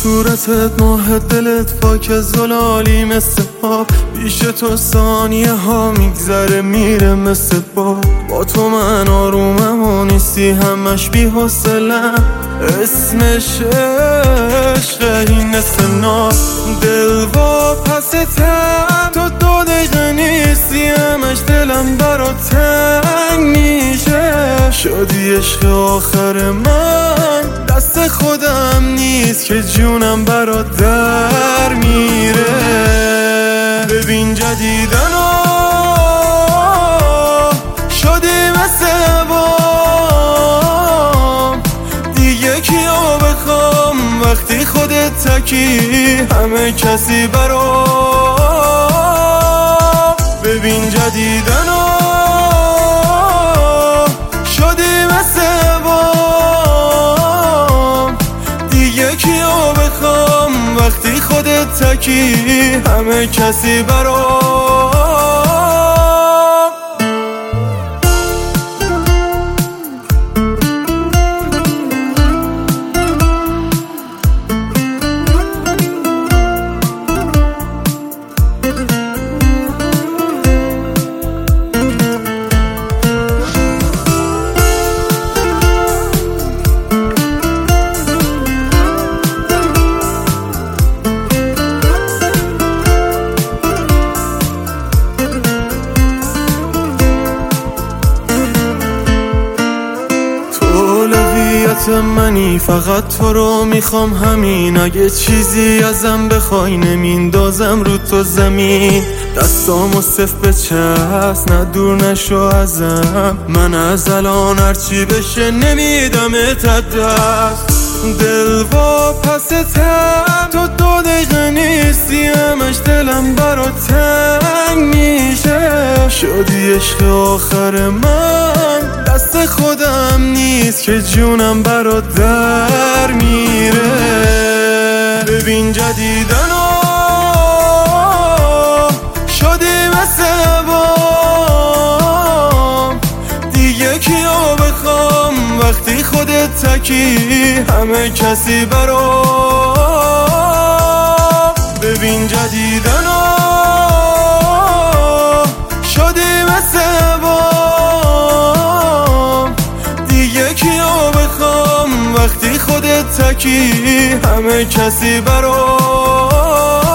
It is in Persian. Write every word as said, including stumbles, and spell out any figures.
صورتت ماه دلت پاک زلالی مثل آب، پیش تو ثانیه ها میگذره میره مثل باب. با تو من آرومم و نیستی همش بی حوصله‌ام، اسمش عشقه این نار. دل وا پستم تو دو دقیقه نیستی، همش دلم برات تنگ میشه. شدی عشق آخر من، دست خودم نیست که جونم برات در میره. ببین جدیدنو شدی مثل بام، دیگه کیو بخوام وقتی خودت تکی همه کسی برام. ببین جدیدنو شدی مثل بام، دیگه کیو بخوام وقتی خودت تکی همه کسی برام. منی فقط تو رو میخوام همین، اگه چیزی ازم بخوای نمیندازم رو تو زمین. دستامو صف بچست نه دور نشو ازم، من از الان هرچی بشه نمیدمت دست. دل وا پستم تو دو دقیقه نیستی، همش دلم برات تنگ میشه. شدی عشق آخر من، دست خودم نیست که جونم برات در میره. ببین جدیدنو شدی مثل بام، دیگه کیو بخوام وقتی خودت تکی همه کسی برام. ببین جدیدنو شدی مثل بام، دیگه کیو بخوام وقتی خودت تکی همه کسی برام.